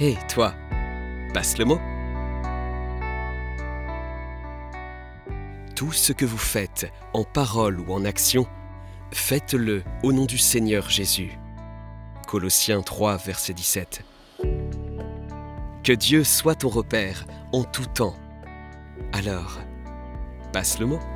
Hé, toi, passe le mot. Tout ce que vous faites, en parole ou en action, faites-le au nom du Seigneur Jésus. Colossiens 3, verset 17. Que Dieu soit ton repère en tout temps. Alors, passe le mot.